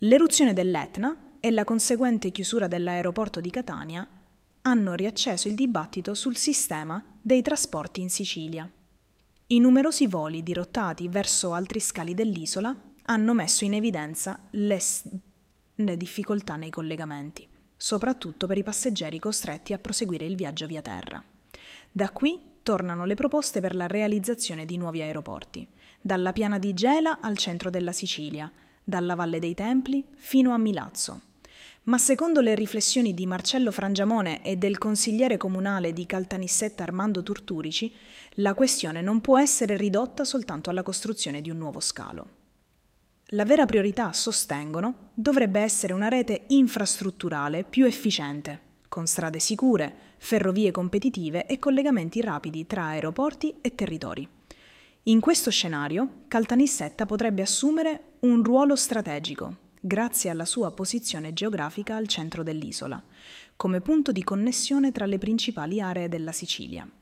L'eruzione dell'Etna e la conseguente chiusura dell'aeroporto di Catania hanno riacceso il dibattito sul sistema dei trasporti in Sicilia. I numerosi voli dirottati verso altri scali dell'isola hanno messo in evidenza le difficoltà nei collegamenti, soprattutto per i passeggeri costretti a proseguire il viaggio via terra. Da qui tornano le proposte per la realizzazione di nuovi aeroporti, dalla piana di Gela al centro della Sicilia, dalla Valle dei Templi fino a Milazzo. Ma secondo le riflessioni di Marcello Frangiamone e del consigliere comunale di Caltanissetta Armando Turturici, la questione non può essere ridotta soltanto alla costruzione di un nuovo scalo. La vera priorità, sostengono, dovrebbe essere una rete infrastrutturale più efficiente, con strade sicure, ferrovie competitive e collegamenti rapidi tra aeroporti e territori. In questo scenario, Caltanissetta potrebbe assumere un ruolo strategico, grazie alla sua posizione geografica al centro dell'isola, come punto di connessione tra le principali aree della Sicilia.